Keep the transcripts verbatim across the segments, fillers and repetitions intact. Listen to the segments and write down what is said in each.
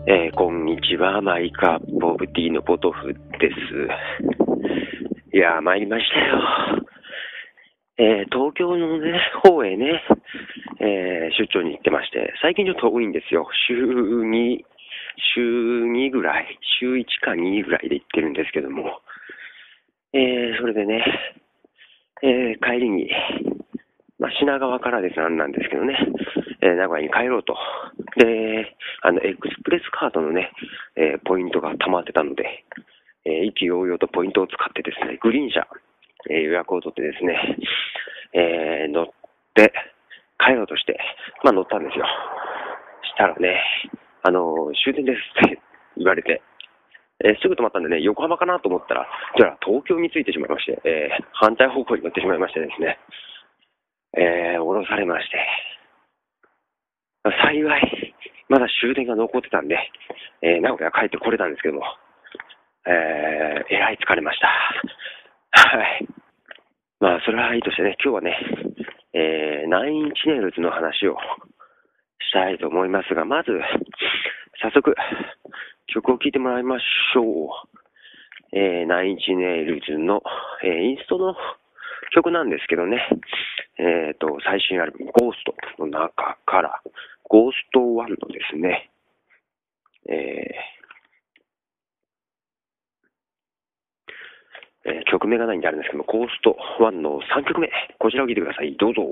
えー、こんにちは、マイカップオブティーのポトフです。いやー、参りましたよ。えー、東京のね、方へね、えー、出張に行ってまして、最近ちょっと多いんですよ。週に、週にぐらい、週いちかにぐらいで行ってるんですけども、えー、それでね、えー、帰りに、まあ、品川からですなんなんですけどね、えー、名古屋に帰ろうと。で、あの、エクスプレスカードのね、えー、ポイントが溜まってたので、えー、意気揚々とポイントを使ってですね、グリーン車、えー、予約を取ってですね、えー、乗って帰ろうとして、まあ乗ったんですよ。したらね、あのー、終点ですって言われて、えー、すぐ止まったんでね、横浜かなと思ったら、じゃあ東京に着いてしまいまして、えー、反対方向に乗ってしまいましてですね、えー、降ろされまして、幸い、まだ終電が残ってたんで、えー、名古屋帰ってこれたんですけども、えー、えらい疲れました。はい。まあ、それはいいとしてね、今日はね、えー、ナインインチネイルズの話をしたいと思いますが、まず、早速、曲を聴いてもらいましょう。えー、ナインインチネイルズの、えー、インストの曲なんですけどね、えっと、最新アルバム、ゴーストの中から、ゴーストワンのですね、えーえー、曲名がないんであるんですけども、ゴーストワンのさんきょくめ、こちらを聴いてください。どうぞ。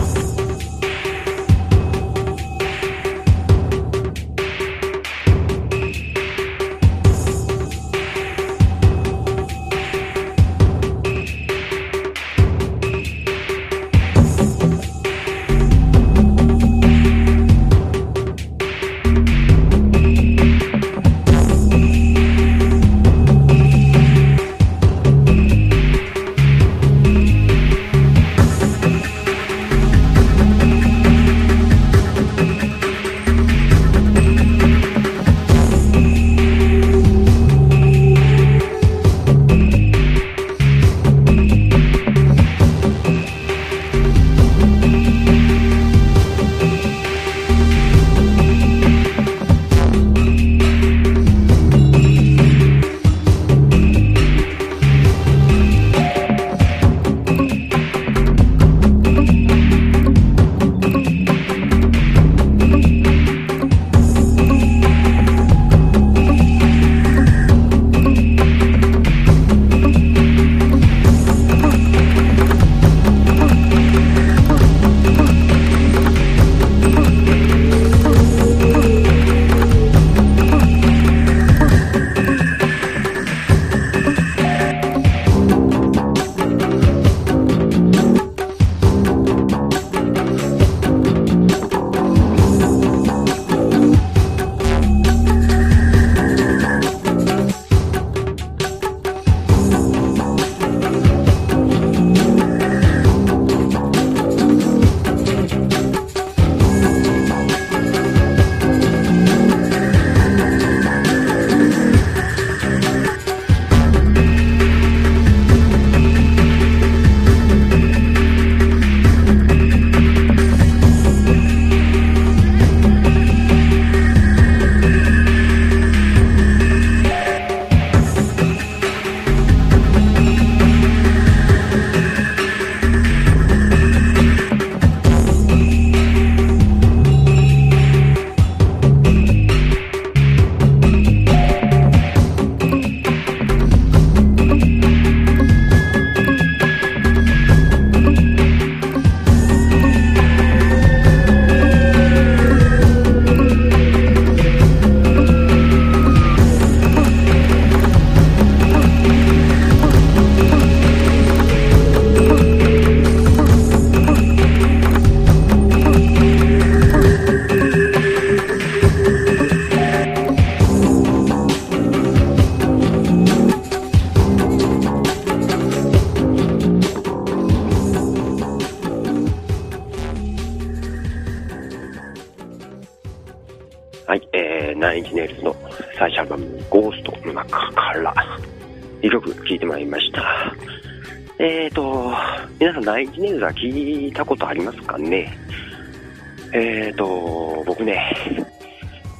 はい、えー、ナインインチネイルズの最新アルバム、ゴーストの中からいっきょく聴いてまいりました。えーと、皆さんナインインチネイルズは聞いたことありますかね。えーと、僕ね、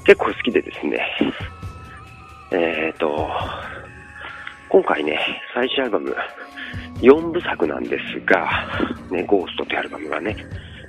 結構好きでですね、えっと、今回ね、最新アルバムよんぶさくなんですが、ね、ゴーストってアルバムがね、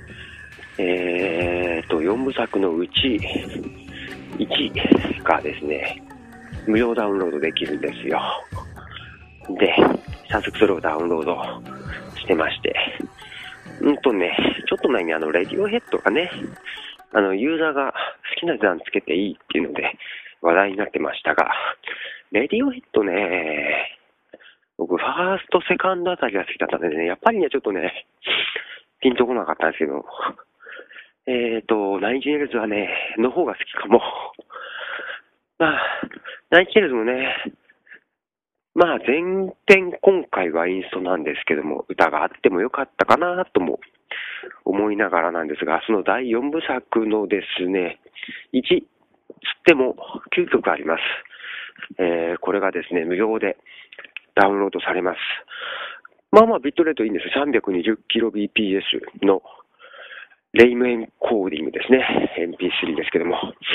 えっと、よんぶさくのうちいちがですね、無料ダウンロードできるんですよ。で、早速それをダウンロードしてまして、うんとね、ちょっと前にあの、レディオヘッドがね、あの、ユーザーが好きな値段つけていいっていうので話題になってましたが、レディオヘッドね、僕、ファースト、セカンドあたりが好きだったんでね、やっぱりね、ちょっとね、ピンとこなかったんですけど、えっと、ナインチネイルズはね、の方が好きかも。まあ、ナインチネイルズもね、まあ、前編今回はインストなんですけども、歌があってもよかったかなとも思いながらなんですが、そのだいよんぶさくのですね、いち、つってもきゅうきょくあります。えー、これがですね、無料でダウンロードされます。まあまあ、ビットレートいいんです。さんびゃくにじゅっキロビーピーエス のレイムエンコーディングですね。エムピースリー ですけども。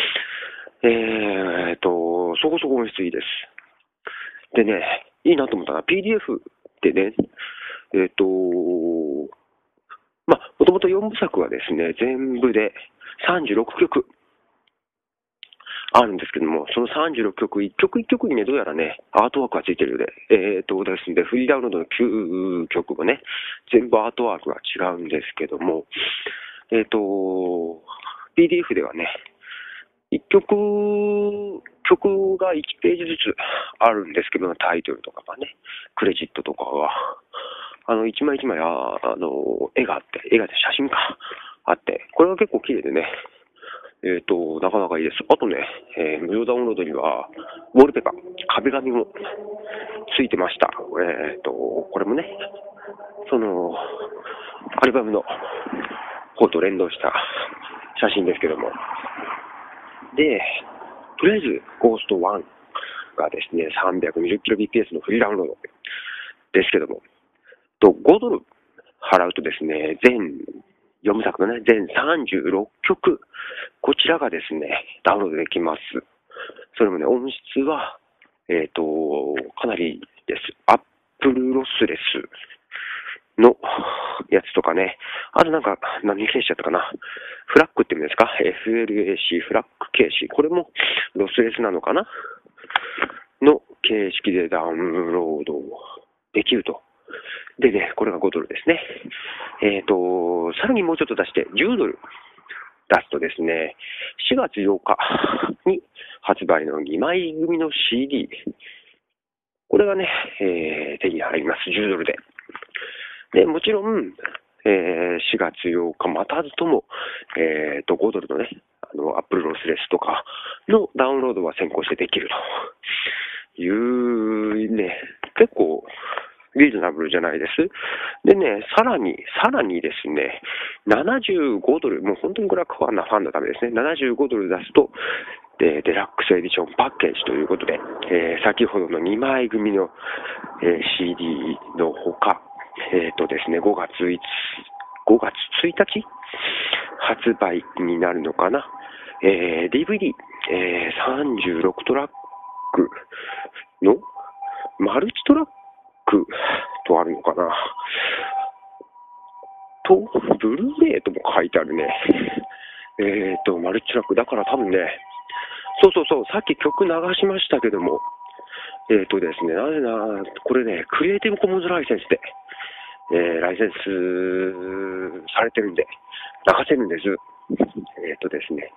えーと、そこそこ音質いいです。でね、いいなと思ったのは ピーディーエフ でね、えっと、まあ、もともとよんぶさくはですね、全部でさんじゅうろっきょくあるんですけども、そのさんじゅうろっきょく、いっきょくいっきょくにね、どうやらね、アートワークがついてるようで、えっとですね、フリーダウンロードのきゅうきょくもね、全部アートワークが違うんですけども、えっと、ピーディーエフ ではね、いっきょく、曲がいちページずつあるんですけど、タイトルとかがね、クレジットとかが、あの、一枚一枚、ああの、絵があって、絵が写真か、あって、これは結構綺麗でね、えっと、なかなかいいです。あとね、えー無料ダウンロードには、ウォールペーパー、壁紙もついてました。えっと、これもね、その、アルバムの方と連動した写真ですけども。で、とりあえず、ゴーストワンがですね、さんびゃくにじゅっキロビーピーエス のフリーダウンロードですけども、とごドル払うとですね、全よんぶさくのね、全さんじゅうろっきょく、こちらがですね、ダウンロードできます。それもね、音質は、えっと、かなりです。アップルロスレスのやつとかね、あとなんか、何形式だったかな。フラッグって意味ですか？ エフエルエーシー、フラッグ形式。これもロスレスなのかなの形式でダウンロードできると。でね、これがごドルですね。えっと、さらにもうちょっと出してじゅうドル出すとですね、しがつようかに発売のにまい組の シーディー。これがね、えー、手に入ります。じゅうドルで。で、もちろん、えー、しがつようか待たずとも、えーと、ごドルのね、あの、アップルロスレスとかのダウンロードは先行してできるというね、結構、リーズナブルじゃないです。でね、さらに、さらにですね、ななじゅうごドル、もう本当にこれはファンなファンのためですね、ななじゅうごドル出すと、でデラックスエディションパッケージということで、えー、先ほどのにまい組の、えー、シーディー のほか、えっとですね、ごがつついたち発売になるのかな。えー、ディーブイディー、えー、さんじゅうろくトラックのマルチトラックとあるのかな。と、ブルーレイとも書いてあるね。えっと、マルチトラック。だから多分ね、そうそうそう、さっき曲流しましたけども、えっとですね、なぜな、これね、クリエイティブコモンズライセンスで、えー、ライセンスされてるんで、流せるんです。えっとですね、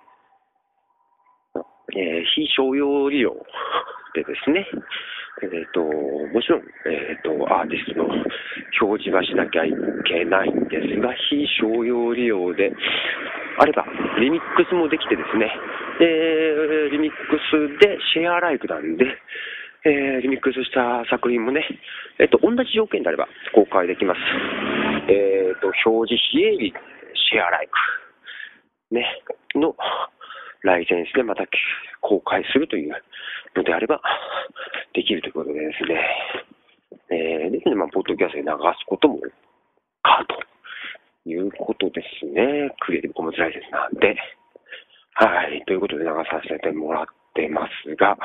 えー、非商用利用でですね、えっと、もちろん、えっと、アーティストの表示はしなきゃいけないんですが、非商用利用であれば、リミックスもできてですね、で、リミックスでシェアライクなんで、えー、リミックスした作品もね、えっと、同じ条件であれば公開できます。えっと、表示非営利シェアライク、ね、のライセンスでまた公開するというのであれば、できるということでですね、えー、で、まあ、ポッドキャストで流すこともかということですね。クリエイティブコモンズライセンスなんで。 はい、ということで流させてもらってますが、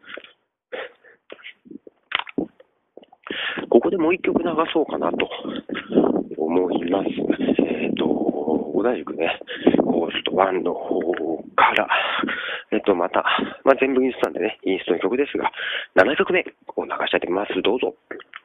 ここでもう一曲流そうかなと思います。えっ、ー、と、同じくね、ゴーストワンの方から、えっ、ー、と、また、まあ、全部インストなんでね、インストの曲ですが、ななきょくめを流したいと思います。どうぞ。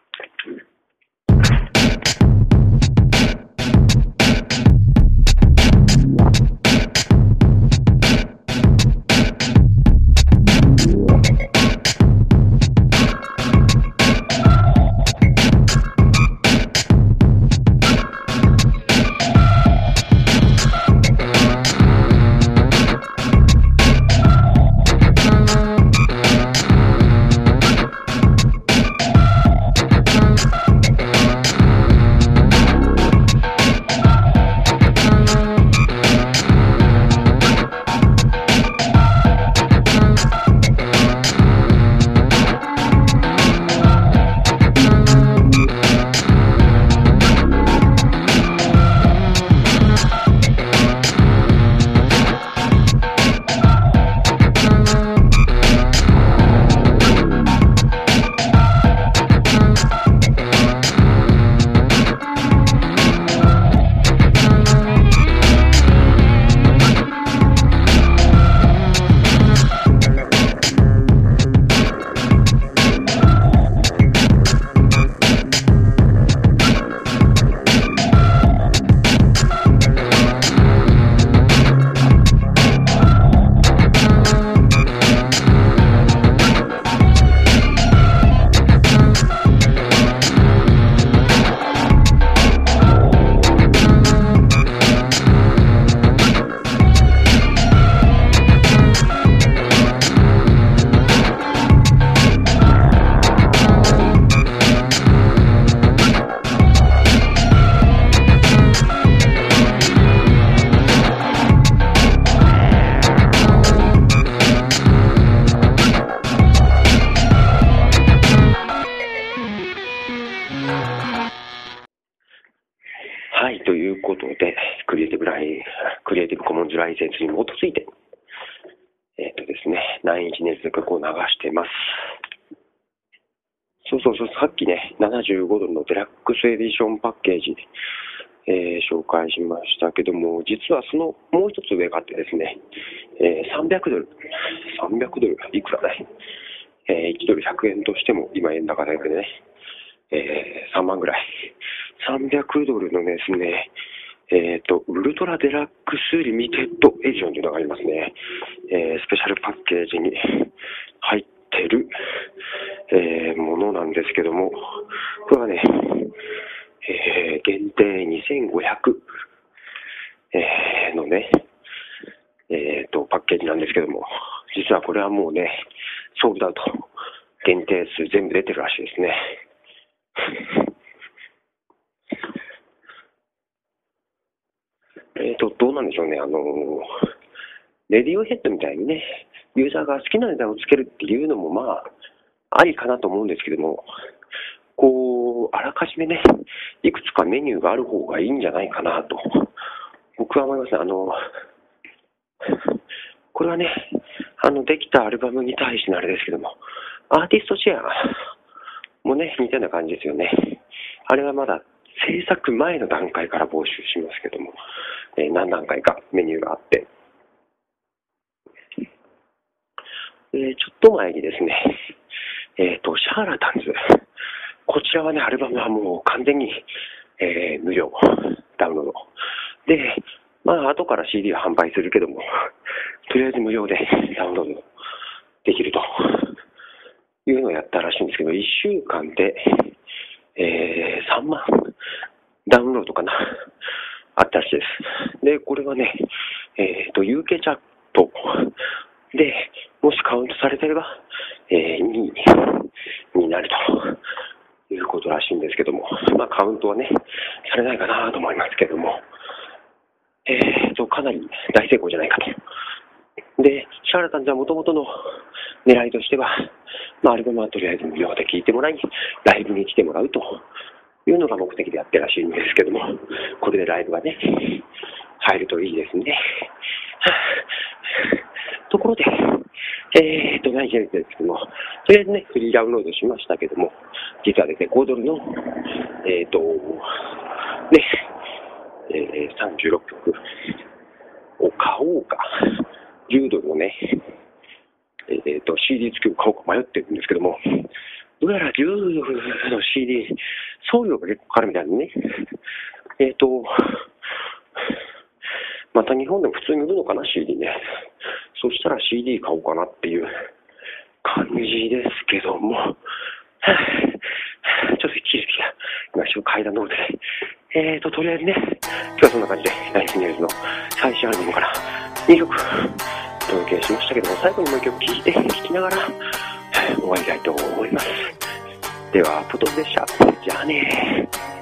はい、ということで、クリエイティブライ、クリエイティブコモンズライセンスに基づいて、えっ、ー、とですね、何日熱曲を流しています。そうそうそう、さっきね、ななじゅうごドルのデラックスエディションパッケージ、えー、紹介しましたけども、実はそのもう一つ上があってですね、えー、さんびゃくドル、さんびゃくドル、いくらだい、えー、いちドルひゃくえんとしても、今円高だけでね、えー、さんまんぐらい。さんびゃくドルのですね、えっ、ー、と、ウルトラデラックスリミテッドエディションというのがありますね。えー、スペシャルパッケージに入ってる、えー、ものなんですけども、これはね、えー、限定にせんごひゃく、えー、のね、えっ、ー、と、パッケージなんですけども、実はこれはもうね、ソールドアウト、限定数全部出てるらしいですね。えっと、どうなんでしょうね、あの、レディオヘッドみたいにね、ユーザーが好きな値段をつけるっていうのも、まあ、ありかなと思うんですけども、こう、あらかじめね、いくつかメニューがある方がいいんじゃないかなと、僕は思いますね。あの、これはね、あの、できたアルバムに対してのあれですけども、アーティストシェアもね、似たような感じですよね。あれはまだ制作前の段階から募集しますけども、えー、何段階かメニューがあって、えー、ちょっと前にですね、えっと、シャーラタンズ、こちらはね、アルバムはもう完全に、えー、無料ダウンロードで、まあ後から シーディー は販売するけども、とりあえず無料でダウンロードできるというのをやったらしいんですけど、いっしゅうかんで、えー、さんまんダウンロードかな、あったらしいです。で、これはね、えっと、ユーケー チャットで、もしカウントされてれば、えー、にいになるということらしいんですけども、まあカウントはね、されないかなと思いますけども、えーと、かなり大成功じゃないかと。で、シャーラタンズはもともとの狙いとしては、まあアルバムはとりあえず無料で聴いてもらい、ライブに来てもらうというのが目的でやってるらしいんですけども、これでライブがね、入るといいですね。 ところで、えーと、何言うんですけども、とりあえずね、フリーダウンロードしましたけども、実はですね、ごドルの、えーと、ね、えー、さんじゅうろっきょくを買おうか、じゅうドルのね、えーと、シーディー 付きを買おうか迷ってるんですけども、どうやらじゅうドルの シーディー、送料が結構かかるみたいにね、えーと、また日本でも普通に売るのかな、シーディー ね。そしたら シーディー 買おうかなっていう感じですけども、はぁちょっと息切れてきた。今一応階段の上で。えーと、とりあえずね、今日はそんな感じで、ナイスニューズの最新アルバムからにきょくお届けしましたけども、最後にもういっきょく聴いて、聴きながら終わりたいと思います。では、ポトフでした。じゃあねー。